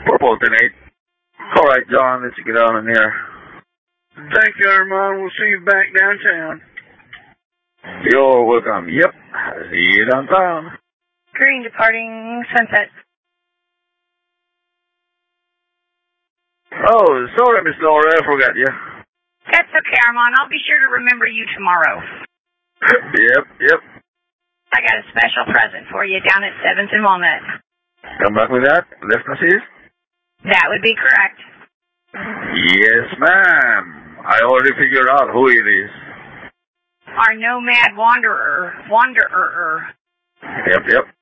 Purple 10-8. All right, John, let's get on in here. Thank you, Armand. We'll see you back downtown. You're welcome. Yep. See you downtown. Green departing Sunset. Oh, sorry, Miss Laura, I forgot you. That's okay, Armand. I'll be sure to remember you tomorrow. Yep. I got a special present for you down at 7th and Walnut. Come back with that, left assist? That would be correct. Yes, ma'am. I already figured out who it is. Our nomad wanderer. Yep.